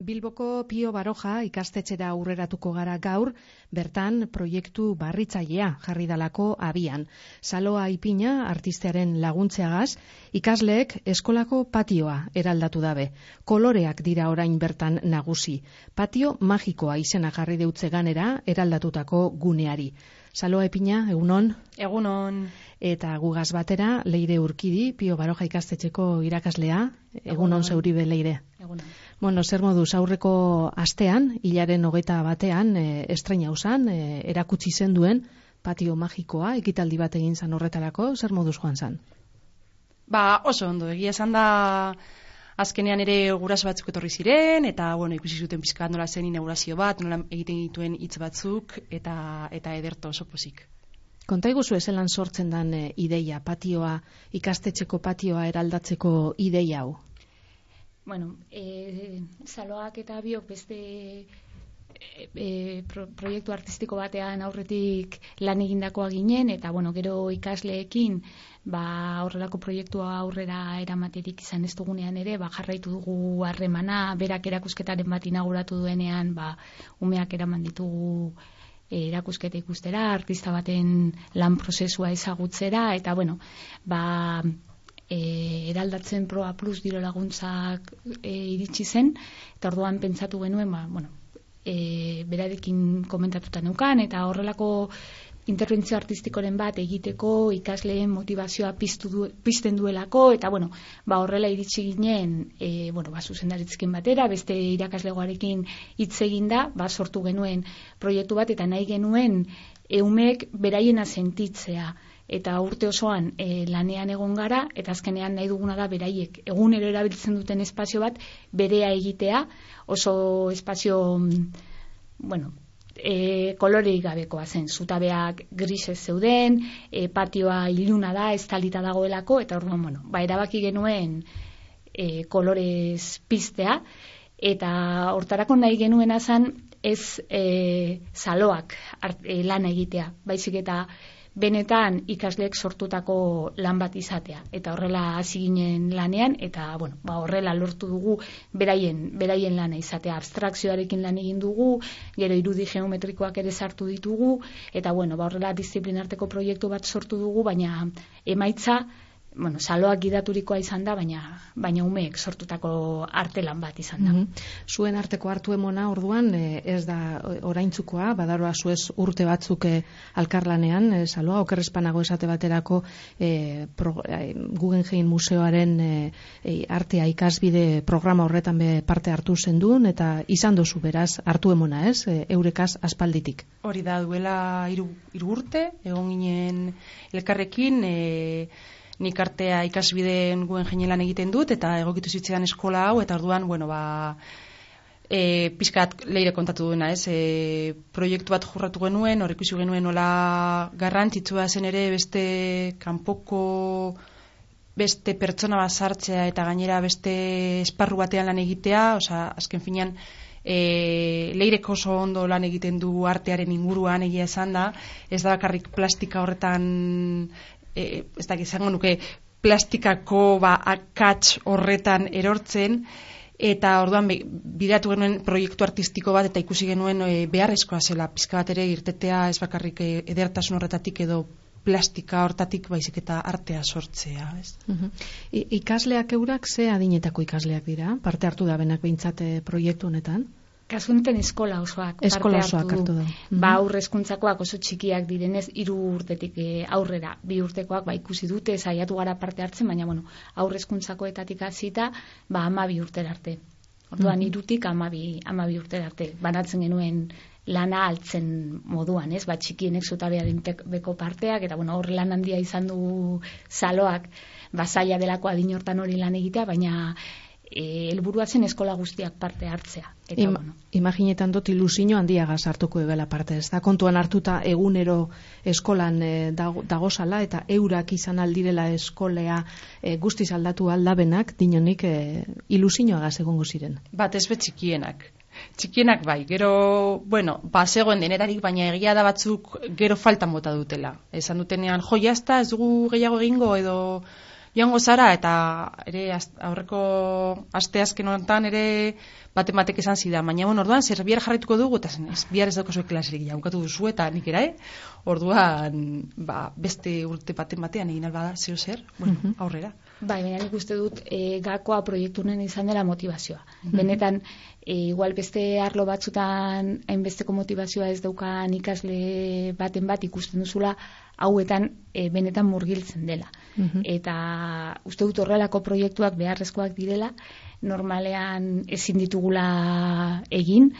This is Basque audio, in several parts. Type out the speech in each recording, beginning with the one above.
Bilboko Pio Baroja ikastetxera aurreratuko gara gaur, bertan proiektu barritzailea jarri dalako abian. Saloa Ipina artistearen laguntzeagaz, ikasleek eskolako patioa eraldatu dabe. Koloreak dira orain bertan nagusi. Patio magikoa izena jarri deutze ganera eraldatutako guneari. Saloa Ipina, egunon? Egunon. Eta gugaz batera, Leire Urkidi, Pio Baroja ikastetxeko irakaslea. Egunon zeuribe, Leire. Egunon. Bueno, zer moduz, aurreko astean, hilaren 21 estreina usan, erakutsi zen duen patio magikoa, ekitaldi bat egin zan horretarako, zer moduz joan zan? Oso ondo, egia esan da azkenean ere guraso batzuk etorri ziren, eta ikusi zuten pixka nola zen inaugurazio bat, nola egiten dituen hitz batzuk, eta ederto oso pozik. Konta iguzu ezelan sortzen dan ideia, patioa, ikastetxeko patioa eraldatzeko ideia hau? Saloak eta biok beste proiektu artistiko batean aurretik lan egindakoa ginen, eta gero ikasleekin horrelako proiektua aurrera eramaterik izan ez dugunean ere, jarraitu dugu harremana, berak erakusketaren bat inauguratu duenean, umeak eraman ditugu erakusketa ikustera, artista baten lan prozesua ezagutzera, eta eraldatzen Proa Plus diru laguntzak iritsi zen, eta orduan pentsatu genuen, berarekin komentatuta neukan, eta horrelako interbentzio artistikoren bat egiteko ikasleen motivazioa pizten duelako, eta horrela iritsi ginen zuzendaritzkin batera, beste irakaslegoarekin hitz eginda, sortu genuen proiektu bat, eta nahi genuen umeek beraiena sentitzea, eta urte osoan lanean egon gara, eta azkenean nahi duguna da beraiek egunero erabiltzen duten espazio bat berea egitea, oso espazio koloreik gabekoa zen, zutabeak grisez zeuden, patioa iluna da, estalita dagoelako, eta orduan erabaki genuen kolorez piztea, eta hortarako nahi genuena zen ez saloak lana egitea, baizik eta benetan ikasleek sortutako lan bat izatea, eta horrela hasi ginen lanean, eta horrela lortu dugu beraien lana izatea, abstrakzioarekin lan egin dugu, gero irudi geometrikoak ere sartu ditugu, eta horrela disiplinarteko proiektu bat sortu dugu, baina emaitza saloak gidaturikoa izan da, baina umeek sortutako artelan bat izan da. Zuen arteko hartu emona orduan, ez da oraintzukoa, badaroa zuez urte batzuk alkarlanean, saloa, okerrezpanago esate baterako Guggenheim Museoaren artea ikasbide programa horretan parte hartu zendun, eta izan dozu beraz hartu emona, ez? Eurekaz aspalditik. Hori da, duela 3 urte, egon ginen elkarrekin, nik artea ikasbideen Guggenheim lan egiten dut, eta egokitu zitzaidan eskola hau, eta orduan, pixkat Leire kontatu duena, proiektu bat jorratu genuen, hor ikusi genuen nola garrantzitsua zen ere beste kanpoko beste pertsona bat sartzea, eta gainera beste esparru batean lan egitea, azken finean Leirek oso ondo lan egiten du artearen inguruan, egia esan da, ez da bakarrik plastika horretan ez da izango nuke plastikako akats horretan erortzen, eta orduan bideratu genuen proiektu artistiko bat, eta ikusi genuen beharrezkoa zela pizka bat ere irtetea, ez bakarrik edertasun horretatik edo plastika hortatik, baizik eta artea sortzea. Ikasleak eurak ze adinetako ikasleak dira? Parte hartu da benak behintzat proiektu honetan? Kasu honetan eskola osoak hartu du. Aurre hezkuntzakoak oso txikiak direnez, 3 urtetik aurrera, 2 urtekoak ikusi dute, saiatu gara parte hartzen, baina aurre hezkuntzakoetatik hasita 12 urtera arte. Orduan 3tik 12 urtera arte. Banatzen genuen lana altzen moduan, ez? Txikienek zutabearen beko parteak, eta hor lan handia izan du saloak, zaila delako adin hortan hori lan egitea, baina helburua zen eskola guztiak parte hartzea. Imaginetan dut ilusio handiagaz hartuko egela parte, ez da? Kontuan hartuta egunero eskolan dagozala, eta eurak izan aldirela eskolea guztiz aldatu aldabenak, dinonik ilusioagaz egongo ziren. Ez txikienak. Txikienak bai, gero, zegoen denetarik, baina egia da batzuk gero faltan bota dutela. Esan dutenean, jazta, ez dugu gehiago egingo, edo joango zara, eta ere aurreko asteazken honetan ere batek esan zidan, baina orduan zer bihar jarraituko dugu, eta zen ez, bihar ez daukazue klaserik jaukatu duzu, eta nik era, orduan beste urte batean egin albada zeo zer, aurrera. Bai, baina nik uste dut gakoa proiektunen izan dela motivazioa. Benetan, igual beste arlo batzutan hainbesteko motivazioa ez daukan ikasle baten bat ikusten duzula, hauetan benetan murgiltzen dela. Eta uste dut horrelako proiektuak beharrezkoak direla, normalean ezin ditugula egin,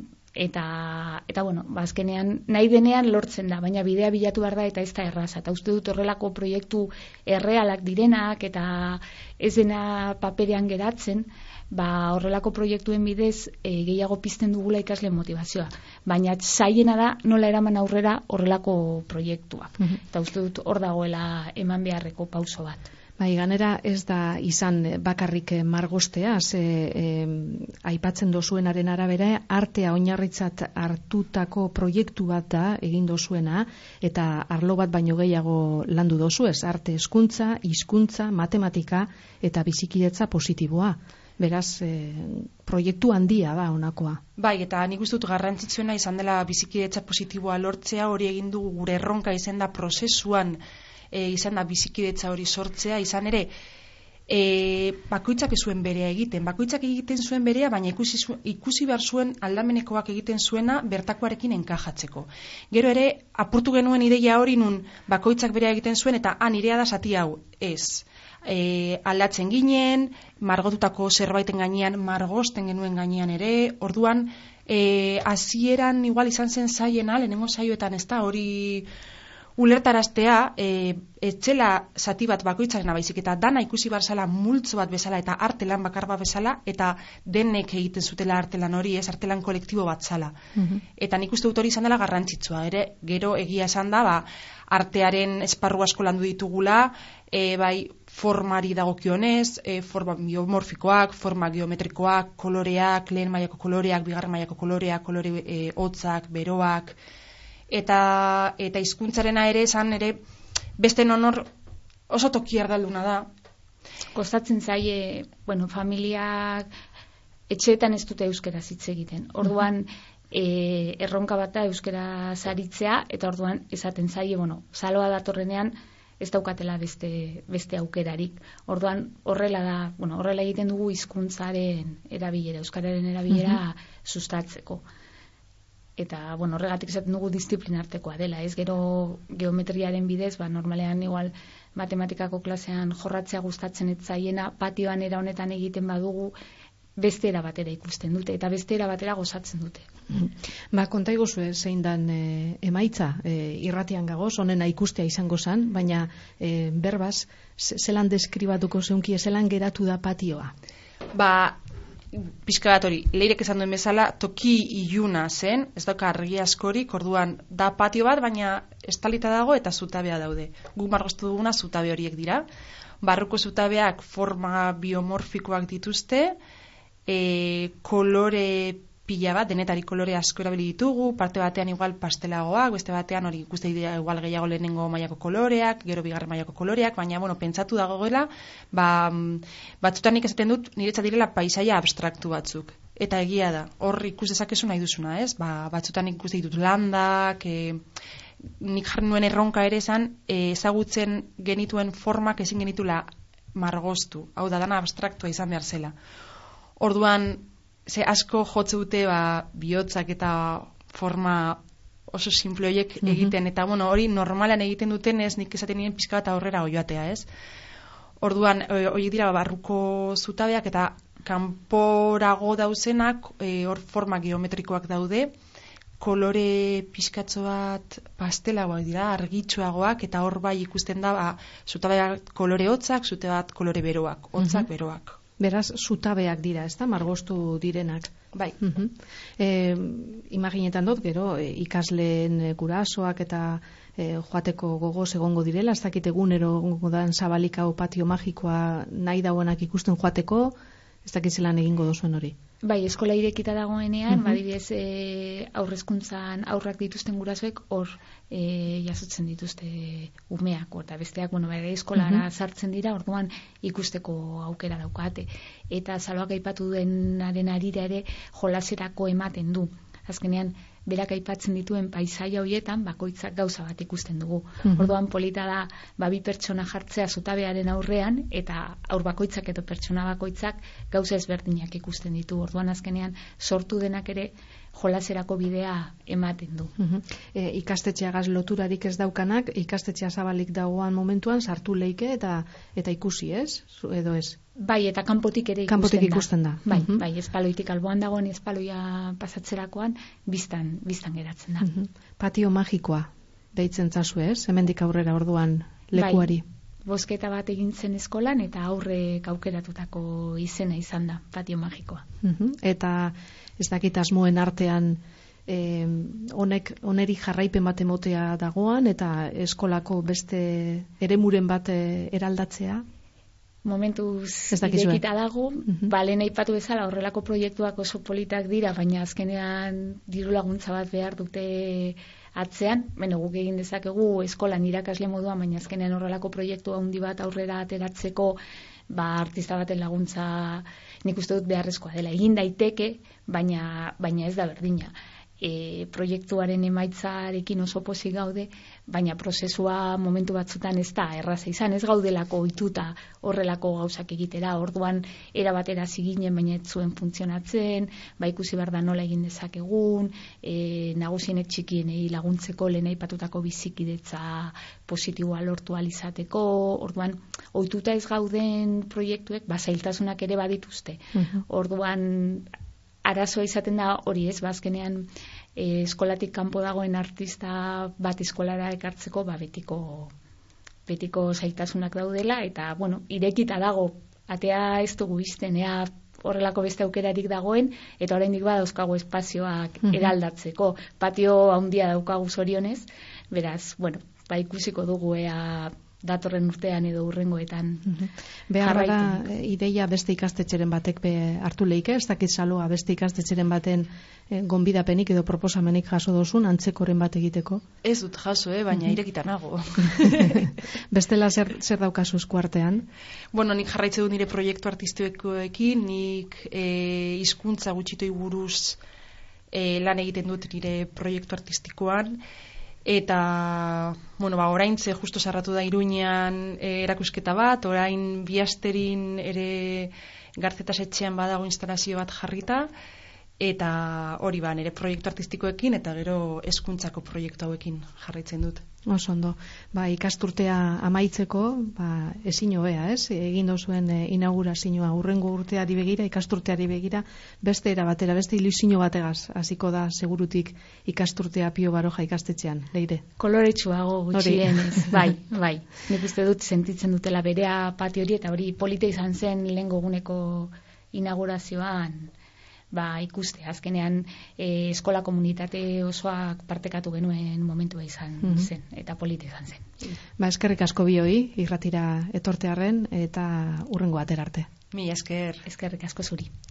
eta bueno, azkenean nahi denean lortzen da, baina bidea bilatu behar da eta ez da erraza. Eta uste dut horrelako proiektu errealak direnak eta ez dena paperean geratzen, horrelako proiektuen bidez gehiago pizten dugula ikasle motivazioa. Baina zaiena da nola eraman aurrera horrelako proiektuak. Eta uste dut hor dagoela eman beharreko pauso bat. Bai, ganera ez da izan bakarrik margostea, aipatzen dozuenaren arabera, artea oinarritzat hartutako proiektu bat da egin dozuena, eta arlo bat baino gehiago landu dozuez, arte hezkuntza, hizkuntza, matematika eta bizikidetza positiboa. Beraz, proiektu handia da honakoa. Bai, eta nik uste dut garrantzitsuena izan dela bizikidetza positiboa lortzea, hori egin dugu gure erronka izan da prozesuan, izan da bizikidetza hori sortzea, izan ere, bakoitzak zuen berea egiten, bakoitzak egiten zuen berea, baina ikusi behar zuen aldamenekoak egiten zuena bertakoarekin enkajatzeko. Gero ere, apurtu genuen ideia hori nun bakoitzak berea egiten zuen, eta nirea da zati hau, ez. Aldatzen ginen, margotutako zerbaiten gainean, margosten genuen gainean ere, orduan, hasieran igual izan zen zaiena, lehenengo saioetan ez da, hori ulertaraztea, etxela zati bat bakoitzarena baizik, eta dana ikusi barzala multzo bat bezala, eta artelan bakar bat bezala, eta denek egiten zutela artelan hori, ez artelan kolektibo bat zala. Eta nik uste dut hori izan dela garrantzitsua, ere, gero egia esan da, artearen esparru asko landu ditugula, bai formari dagokionez, forma biomorfikoak, forma geometrikoak, koloreak, lehen mailako koloreak, bigarren mailako koloreak, kolore hotzak, beroak, eta hizkuntzarena ere esan ere beste nonor oso toki ardalduna da. Kostatzen zaie, familiak etxeetan ez dute euskaraz hitz egiten. Orduan erronka bat da euskaraz aritzea, eta orduan esaten zaie, saloa datorrenean ez daukatela beste aukerarik. Orduan horrela egiten dugu hizkuntzaren erabilera, euskararen erabilera sustatzeko. Eta, horregatik esaten dugu disiplinartekoa dela, ez gero geometriaren bidez, normalean igual matematikako klasean jorratzea gustatzen ez zaiena, patioan era honetan egiten badugu, beste era batera ikusten dute, eta beste era batera gozatzen dute. Konta iguzu zein dan emaitza, irratian gagoz, honena ikustea izango zan, baina berbaz, zelan deskribatuko zeunki, zelan geratu da patioa? Pixka bat hori, Leirek esan duen bezala, toki iluna zen, ez dauka argi askorik, orduan da patio bat, baina estalita dago eta zutabea daude. Guk margostu duguna zutabe horiek dira. Barruko zutabeak forma biomorfikoak dituzte, kolore pila bat, denetari kolore asko erabili ditugu, parte batean igual pastelagoak, beste batean hori ikuste dira igual gehiago lehenengo mailako koloreak, gero bigarren mailako koloreak, baina pentsatu dagoela, batzutan nik esaten dut niretzat direla paisaia abstraktu batzuk. Eta egia da, hor ikus dezakezu nahi duzuna, ez? Batzutan ikuste ditut landak, nik jarri nuen erronka ere esan, ezagutzen genituen formak ezin genitula margostu, hau da dana abstraktua izan behar zela. Orduan, ze asko jotze dute bihotzak eta forma oso simple horiek egiten, eta hori normalan egiten duten ez nik esaten nien pixka bat aurrera joatea, ez? Orduan, horiek dira barruko zutabeak eta kanporago dauzenak, hor forma geometrikoak daude, kolore pixkatzo bat pastelagoak dira, argitsuagoak, eta hor bai ikusten da zutabeak kolore hotzak, zutabe bat kolore beroak, hotzak beroak. Beraz, zutabeak dira, ez da, margostu direnak. Bai. Imaginetan dut, gero, ikasleen gurasoak eta joateko gogoz egongo direla, ez dakit egunero dan zabalikao patio magikoa nahi dauenak ikusten joateko, Ez dakit zelan egingo duzuen hori. Bai, eskola irekita dagoenean, badibidez aurrezkuntzan aurrak dituzten gurasoek hor jasotzen dituzte umeak, eta besteak, bere eskolara sartzen dira, orduan ikusteko aukera daukate. Eta Saloak aipatu denaren arira ere jolaserako ematen du. Azkenean, berak aipatzen dituen paisaia horietan bakoitzak gauza bat ikusten dugu. Orduan polita da bi pertsona jartzea zutabearen aurrean eta aur bakoitzak edo pertsona bakoitzak gauza ezberdinak ikusten ditu. Orduan azkenean sortu denak ere jolaserako bidea ematen du. Ikastetxeagaz loturarik ez daukanak, ikastetxea zabalik dagoan momentuan sartu leike eta ikusi, ez? Edo ez? Bai, eta kanpotik ere ikusten da. Bai, espaloitik alboan dagoen espaloia pasatzerakoan biztan geratzen da. Patio magikoa deitzen zazu, ez? Hemendik aurrera orduan lekuari. Bai, bozketa bat egin zen eskolan eta aurrek aukeratutako izena izan da, patio magikoa. Eta ez dakit asmoen artean oneri jarraipen bat emotea dagoan eta eskolako beste eremuren bat eraldatzea? Momentuz irekita dago, lehen aipatu bezala horrelako proiektuak oso politak dira, baina azkenean diru laguntza bat behar dute atzean, guk egin dezakegu eskolan irakasle moduan, baina azkenean horrelako proiektu handi bat aurrera ateratzeko, artista baten laguntza nik uste dut beharrezkoa dela. Egin daiteke, baina ez da berdina. Proiektuaren emaitzarekin oso pozik gaude, baina prozesua momentu batzutan ez da erraza izan, ez gaudelako ohituta horrelako gauzak egitera, orduan erabatera ziginen, baina ez zuen funtzionatzen, ikusi behar da nola egin dezakegun, nagusienek txikienei laguntzeko lehen aipatutako bizikidetza positiboa lortu alizateko, orduan ohituta ez gauden proiektuek zailtasunak ere badituzte. Orduan arazoa izaten da hori, ez, azkenean eskolatik kanpo dagoen artista bat eskolara ekartzeko betiko zailtasunak daudela, eta irekita dago, atea ez dugu izten, horrelako beste aukerarik dagoen, eta oraindik badauzkagu espazioak eraldatzeko. Patio handia daukagu zorionez, beraz, ikusiko dugu datorren urtean edo hurrengoetan jarraitu. Ideia beste ikastetxeren batek hartu leike, ez dakit Saloa beste ikastetxeren baten gonbidapenik edo proposamenik jaso dozun, antzekoren bat egiteko? Ez dut jaso, baina irekita nago. Bestela zer daukazu eskuartean? Nik jarraitze du nire proiektu artistikoekin, nik hizkuntza gutxitoi buruz lan egiten dut nire proiektu artistikoan, eta oraintze justo sarratu da Iruñean erakusketa bat, orain Biasterin ere Garzetas etxean badago instalazio bat jarrita, eta hori nire proiektu artistikoekin eta gero hezkuntzako proiektu hauekin jarraitzen dut. Oso ondo. Ikasturtea amaitzeko, ezin hobea, ez? Egin dozuen inaugurazioa hurrengo urteari begira, ikasturteari begira, beste era batera, beste ilusio bategaz hasiko da segurutik ikasturtea Pio Baroja ikastetxean, Leire. Koloretsuago gutxienez, bai. Nik uste dut sentitzen dutela berea patio hori, eta hori polita izan zen lehengo eguneko inaugurazioan, ikuste, azkenean eskola komunitate osoak partekatu genuen momentua izan zen, eta polita izan zen. Eskerrik asko bioi, irratira etortearren, eta hurrengo atera arte. Mila esker. Eskerrik asko zuri.